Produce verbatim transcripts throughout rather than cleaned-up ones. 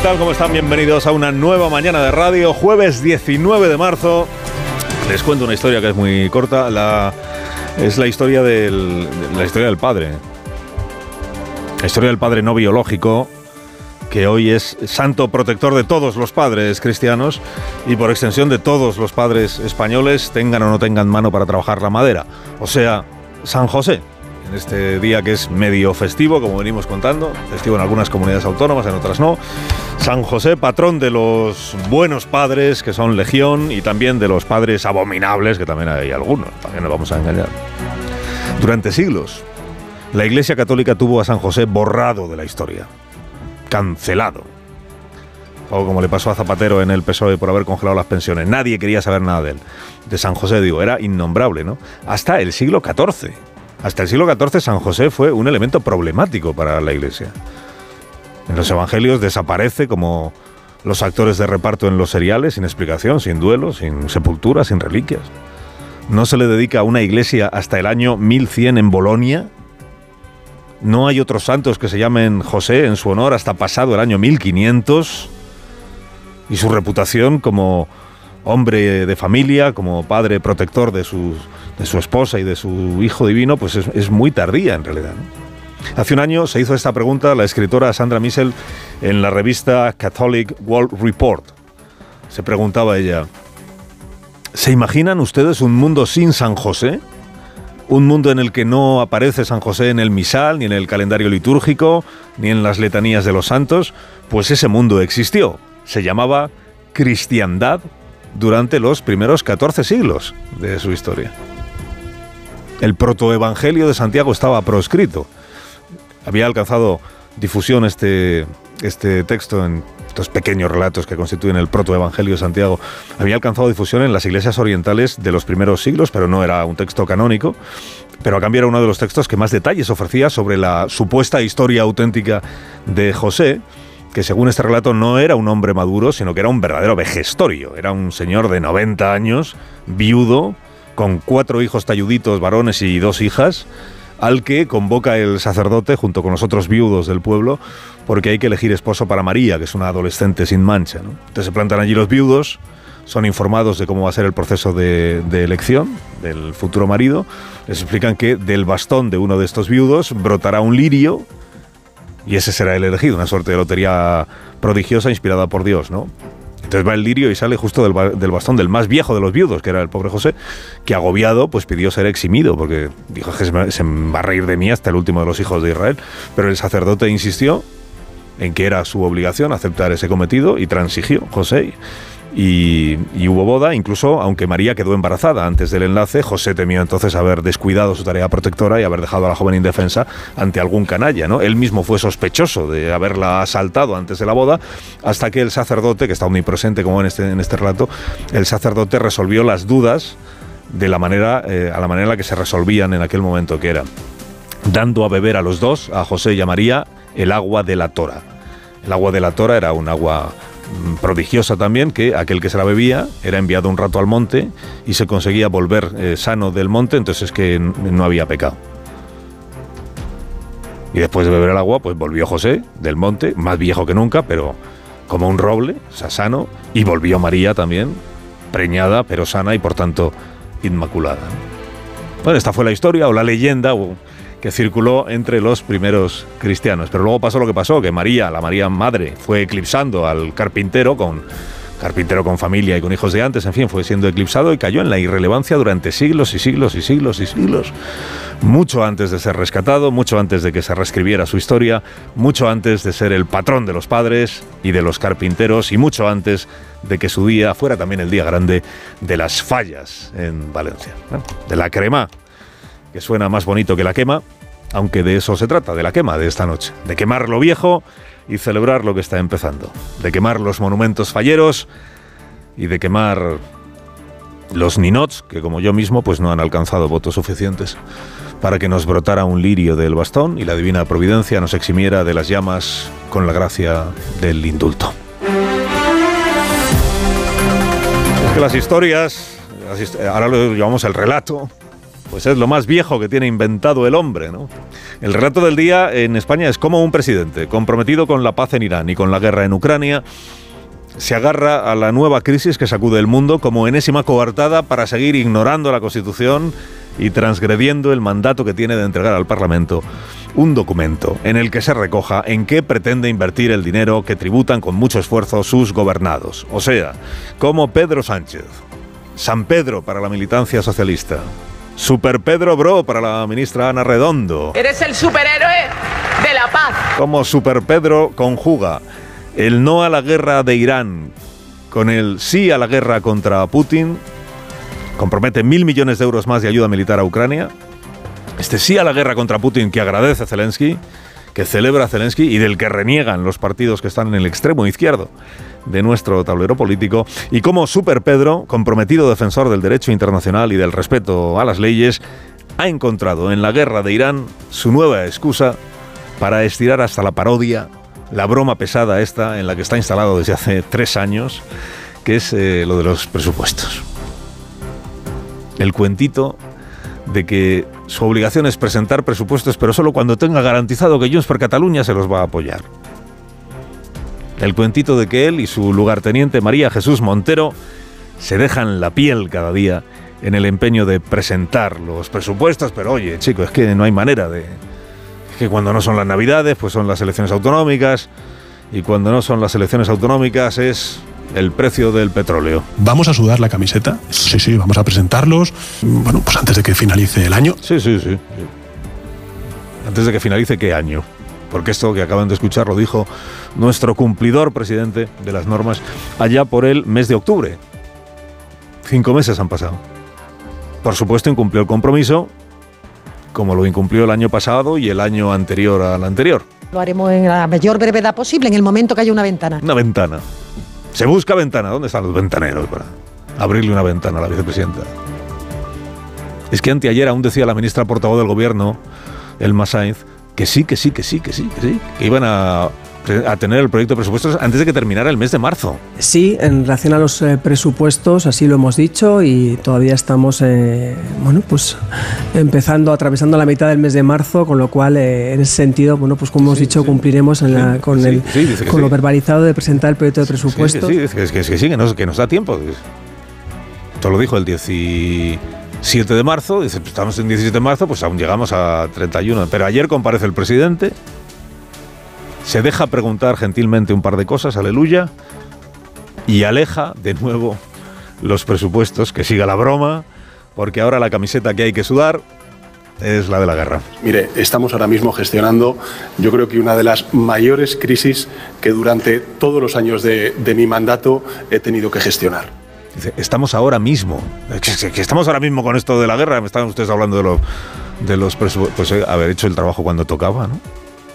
tal? ¿Cómo están? Bienvenidos a una nueva mañana de radio, jueves diecinueve de marzo. Les cuento una historia que es muy corta. La, es la historia del, la historia del padre. La historia del padre no biológico, que hoy es santo protector de todos los padres cristianos y por extensión de todos los padres españoles, tengan o no tengan mano para trabajar la madera. O sea, San José. En este día que es medio festivo, como venimos contando, festivo en algunas comunidades autónomas, en otras no. San José, patrón de los buenos padres, que son legión, y también de los padres abominables, que también hay algunos, también nos vamos a engañar. Durante siglos, la Iglesia Católica tuvo a San José borrado de la historia, cancelado. O como le pasó a Zapatero en el P S O E por haber congelado las pensiones. Nadie quería saber nada de él. De San José, digo, era innombrable, ¿no? Hasta el siglo catorce. Hasta el siglo catorce San José fue un elemento problemático para la Iglesia. En los evangelios desaparece como los actores de reparto en los seriales, sin explicación, sin duelo, sin sepultura, sin reliquias. No se le dedica a una iglesia hasta el año mil cien en Bolonia. No hay otros santos que se llamen José en su honor hasta pasado el año mil quinientos. Y su reputación como hombre de familia, como padre protector de, sus, de su esposa y de su hijo divino, pues es, es muy tardía en realidad, ¿no? Hace un año se hizo esta pregunta la escritora Sandra Missel en la revista Catholic World Report. Se preguntaba ella: ¿se imaginan ustedes un mundo sin San José? Un mundo en el que no aparece San José en el misal, ni en el calendario litúrgico, ni en las letanías de los santos. Pues ese mundo existió. Se llamaba cristiandad durante los primeros catorce siglos de su historia. El protoevangelio de Santiago estaba proscrito. Había alcanzado difusión este, este texto en estos pequeños relatos que constituyen el protoevangelio de Santiago. Había alcanzado difusión en las iglesias orientales de los primeros siglos, pero no era un texto canónico. Pero a cambio era uno de los textos que más detalles ofrecía sobre la supuesta historia auténtica de José, que según este relato no era un hombre maduro, sino que era un verdadero vejestorio. Era un señor de noventa años, viudo, con cuatro hijos talluditos, varones y dos hijas, al que convoca el sacerdote junto con los otros viudos del pueblo, porque hay que elegir esposo para María, que es una adolescente sin mancha, ¿no? Entonces se plantan allí los viudos, son informados de cómo va a ser el proceso de, de elección del futuro marido, les explican que del bastón de uno de estos viudos brotará un lirio, y ese será el elegido, una suerte de lotería prodigiosa inspirada por Dios, ¿no? Entonces va el lirio y sale justo del, del bastón del más viejo de los viudos, que era el pobre José, que agobiado pues pidió ser eximido, porque dijo que se, me, se va a reír de mí hasta el último de los hijos de Israel. Pero el sacerdote insistió en que era su obligación aceptar ese cometido y transigió José. Y, y hubo boda, incluso aunque María quedó embarazada antes del enlace. José temió entonces haber descuidado su tarea protectora y haber dejado a la joven indefensa ante algún canalla, ¿no? Él mismo fue sospechoso de haberla asaltado antes de la boda, hasta que el sacerdote, que está omnipresente como en este, en este relato, el sacerdote resolvió las dudas de la manera, eh, a la manera en la que se resolvían en aquel momento, que era dando a beber a los dos, a José y a María, el agua de la tora. El agua de la tora era un agua prodigiosa también, que aquel que se la bebía era enviado un rato al monte y se conseguía volver eh, sano del monte, entonces es que no había pecado. Y después de beber el agua, pues volvió José del monte, más viejo que nunca, pero como un roble, o sea, sano, y volvió María también, preñada, pero sana y por tanto inmaculada. Bueno, esta fue la historia o la leyenda o que circuló entre los primeros cristianos. Pero luego pasó lo que pasó, que María, la María madre, fue eclipsando al carpintero, con carpintero con familia y con hijos de antes, en fin, fue siendo eclipsado y cayó en la irrelevancia durante siglos y siglos y siglos y siglos. Mucho antes de ser rescatado, mucho antes de que se reescribiera su historia, mucho antes de ser el patrón de los padres y de los carpinteros, y mucho antes de que su día fuera también el día grande de las fallas en Valencia, ¿no? De la crema, que suena más bonito que la quema, aunque de eso se trata, de la quema de esta noche, de quemar lo viejo y celebrar lo que está empezando, de quemar los monumentos falleros y de quemar los ninots, que como yo mismo pues no han alcanzado votos suficientes para que nos brotara un lirio del bastón y la divina providencia nos eximiera de las llamas con la gracia del indulto. Es que las historias, las hist- ahora lo llamamos el relato, pues es lo más viejo que tiene inventado el hombre, ¿no? El relato del día en España es cómo un presidente comprometido con la paz en Irán y con la guerra en Ucrania se agarra a la nueva crisis que sacude el mundo como enésima coartada para seguir ignorando la Constitución y transgrediendo el mandato que tiene de entregar al Parlamento un documento en el que se recoja en qué pretende invertir el dinero que tributan con mucho esfuerzo sus gobernados. O sea, como Pedro Sánchez, San Pedro para la militancia socialista, Super Pedro Bro para la ministra Ana Redondo. Eres el superhéroe de la paz. Como Super Pedro conjuga el no a la guerra de Irán con el sí a la guerra contra Putin, compromete mil millones de euros más de ayuda militar a Ucrania. Este sí a la guerra contra Putin que agradece Zelensky, que celebra Zelensky y del que reniegan los partidos que están en el extremo izquierdo de nuestro tablero político. Y como Super Pedro, comprometido defensor del derecho internacional y del respeto a las leyes, ha encontrado en la guerra de Irán su nueva excusa para estirar hasta la parodia la broma pesada esta en la que está instalado desde hace tres años, que es eh, lo de los presupuestos. El cuentito de que su obligación es presentar presupuestos, pero solo cuando tenga garantizado que Junts per Catalunya se los va a apoyar. El cuentito de que él y su lugarteniente María Jesús Montero se dejan la piel cada día en el empeño de presentar los presupuestos, pero oye, chico, es que no hay manera de... Es que cuando no son las Navidades, pues son las elecciones autonómicas, y cuando no son las elecciones autonómicas es el precio del petróleo. ¿Vamos a sudar la camiseta? Sí, sí, vamos a presentarlos, bueno, pues antes de que finalice el año. Sí, sí, sí. Antes de que finalice, ¿qué año? Porque esto que acaban de escuchar lo dijo nuestro cumplidor presidente de las normas allá por el mes de octubre. Cinco meses han pasado. Por supuesto, incumplió el compromiso, como lo incumplió el año pasado y el año anterior al anterior. Lo haremos en la mayor brevedad posible, en el momento que haya una ventana. Una ventana. Se busca ventana. ¿Dónde están los ventaneros para abrirle una ventana a la vicepresidenta? Es que anteayer aún decía la ministra portavoz del gobierno, Elma Sainz, que sí, que sí, que sí, que sí, que sí, que iban a, a tener el proyecto de presupuestos antes de que terminara el mes de marzo. Sí, en relación a los eh, presupuestos, así lo hemos dicho, y todavía estamos, eh, bueno, pues empezando, atravesando la mitad del mes de marzo, con lo cual, eh, en ese sentido, bueno, pues como hemos sí, dicho, sí, cumpliremos en la, con, sí, el, sí, con sí. lo verbalizado de presentar el proyecto de presupuestos. Sí, que sí, es que, es que sí, que nos, que nos da tiempo. Esto lo dijo el diecisiete de marzo, dice, pues estamos en diecisiete de marzo, pues aún llegamos a treinta y uno. Pero ayer comparece el presidente, se deja preguntar gentilmente un par de cosas, aleluya, y aleja de nuevo los presupuestos, que siga la broma, porque ahora la camiseta que hay que sudar es la de la guerra. Mire, estamos ahora mismo gestionando, yo creo que una de las mayores crisis que durante todos los años de, de mi mandato he tenido que gestionar. Dice, estamos ahora mismo, que, que estamos ahora mismo con esto de la guerra, me estaban ustedes hablando de, lo, de los presupuestos, pues haber hecho el trabajo cuando tocaba, ¿no?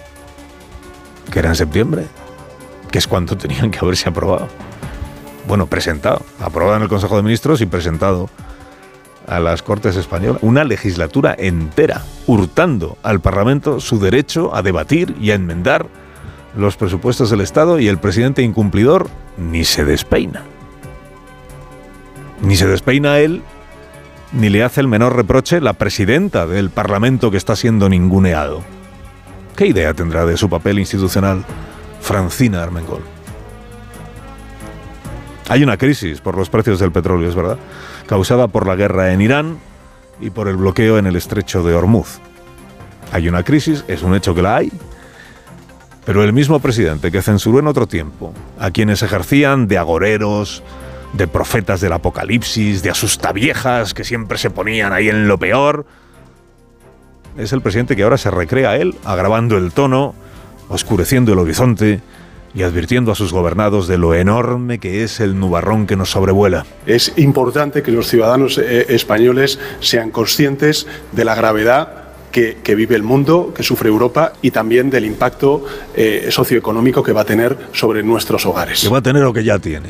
Que era en septiembre, que es cuando tenían que haberse aprobado. Bueno, presentado, aprobado en el Consejo de Ministros y presentado a las Cortes Españolas. Una legislatura entera, hurtando al Parlamento su derecho a debatir y a enmendar los presupuestos del Estado, y el presidente incumplidor ni se despeina. Ni se despeina él, ni le hace el menor reproche la presidenta del Parlamento que está siendo ninguneado. ¿Qué idea tendrá de su papel institucional Francina Armengol? Hay una crisis por los precios del petróleo, es verdad, causada por la guerra en Irán y por el bloqueo en el estrecho de Hormuz. Hay una crisis, es un hecho que la hay, pero el mismo presidente que censuró en otro tiempo a quienes ejercían de agoreros, de profetas del apocalipsis, de asustaviejas que siempre se ponían ahí en lo peor, es el presidente que ahora se recrea él, agravando el tono, oscureciendo el horizonte y advirtiendo a sus gobernados de lo enorme que es el nubarrón que nos sobrevuela. Es importante que los ciudadanos eh, españoles sean conscientes de la gravedad que, que vive el mundo, que sufre Europa, y también del impacto eh, socioeconómico que va a tener sobre nuestros hogares. Que va a tener o que ya tiene.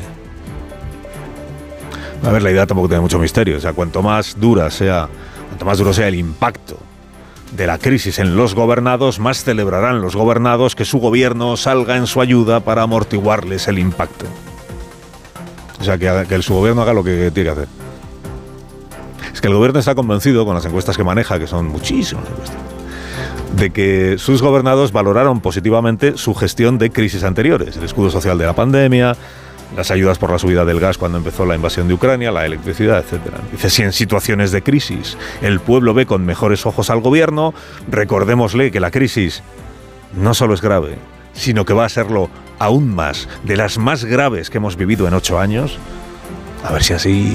A ver, la idea tampoco tiene mucho misterio. O sea, cuanto más dura sea, cuanto más duro sea el impacto de la crisis en los gobernados, más celebrarán los gobernados que su gobierno salga en su ayuda para amortiguarles el impacto. O sea, que, que el, su gobierno haga lo que tiene que hacer. Es que el gobierno está convencido, con las encuestas que maneja, que son muchísimas encuestas, de que sus gobernados valoraron positivamente su gestión de crisis anteriores, el escudo social de la pandemia, las ayudas por la subida del gas cuando empezó la invasión de Ucrania, la electricidad, etcétera. Dice, si en situaciones de crisis el pueblo ve con mejores ojos al gobierno, recordémosle que la crisis no solo es grave, sino que va a serlo aún más, de las más graves que hemos vivido en ocho años. A ver si así...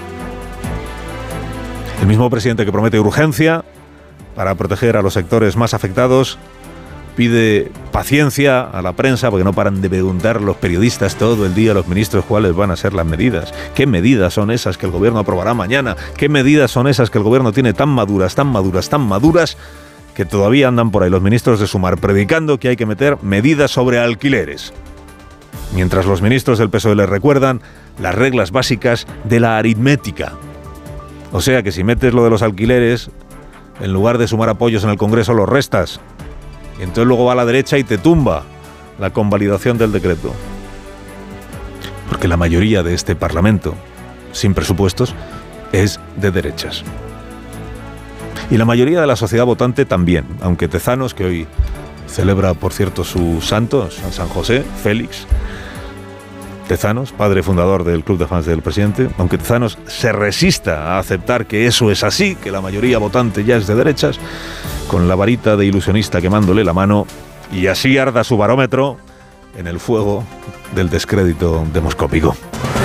El mismo presidente que promete urgencia para proteger a los sectores más afectados pide paciencia a la prensa, porque no paran de preguntar los periodistas todo el día a los ministros cuáles van a ser las medidas. ¿Qué medidas son esas que el gobierno aprobará mañana? ¿Qué medidas son esas que el gobierno tiene tan maduras, tan maduras, tan maduras, que todavía andan por ahí los ministros de Sumar predicando que hay que meter medidas sobre alquileres? Mientras los ministros del P S O E les recuerdan las reglas básicas de la aritmética. O sea que si metes lo de los alquileres, en lugar de sumar apoyos en el Congreso, los restas. Y entonces luego va a la derecha y te tumba la convalidación del decreto. Porque la mayoría de este Parlamento, sin presupuestos, es de derechas. Y la mayoría de la sociedad votante también, aunque Tezanos, que hoy celebra, por cierto, su santo, San José, Félix Tezanos, padre fundador del Club de Fans del presidente, aunque Tezanos se resista a aceptar que eso es así, que la mayoría votante ya es de derechas, con la varita de ilusionista quemándole la mano, y así arda su barómetro en el fuego del descrédito demoscópico.